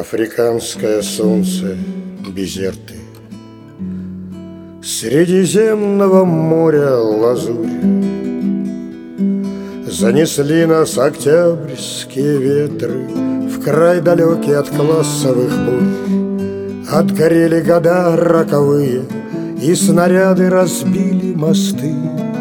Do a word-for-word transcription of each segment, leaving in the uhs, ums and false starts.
Африканское солнце, Безерты, Средиземного моря лазурь. Занесли нас октябрьские ветры в край далекий от классовых бурь. Отгорели года роковые, и снаряды разбили мосты.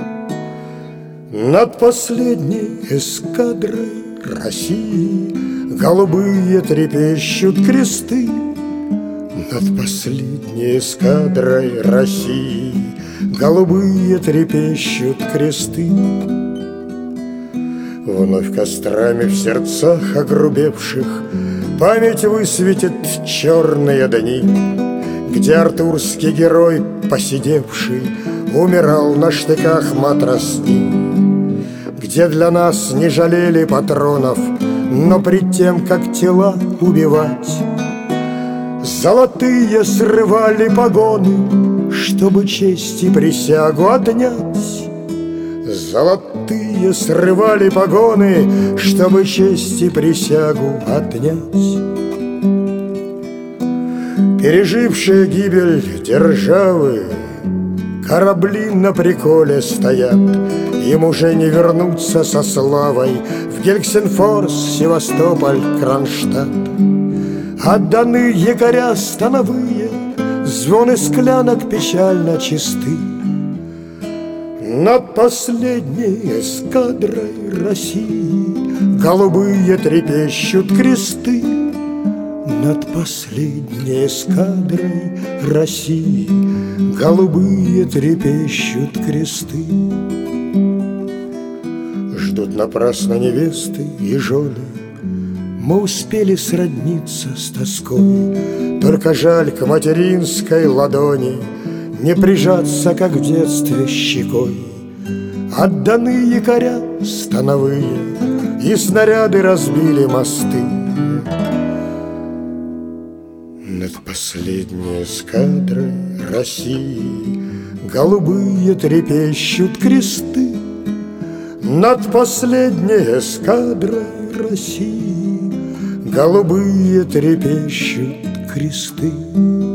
Над последней эскадрой России голубые трепещут кресты. Над последней эскадрой России голубые трепещут кресты. Вновь кострами в сердцах огрубевших память высветит черные дни, где артурский герой, поседевший, умирал на штыках матросни, где для нас не жалели патронов, но пред тем, как тела убивать, золотые срывали погоны, чтобы честь и присягу отнять. Золотые срывали погоны, чтобы честь и присягу отнять. Пережившие гибель державы, корабли на приколе стоят. Им уже не вернуться со славой в Гельсинфорс, Севастополь, Кронштадт. Отданы якоря становые, звоны склянок печально чисты. Над последней эскадрой России голубые трепещут кресты. Над последней эскадрой России голубые трепещут кресты. Ждут напрасно невесты и жены, мы успели сродниться с тоской. Только жаль к материнской ладони не прижаться, как в детстве, щекой. Отданы якоря становые, и снаряды разбили мосты. Над последней эскадрой России голубые трепещут кресты. Над последней эскадрой России голубые трепещут кресты.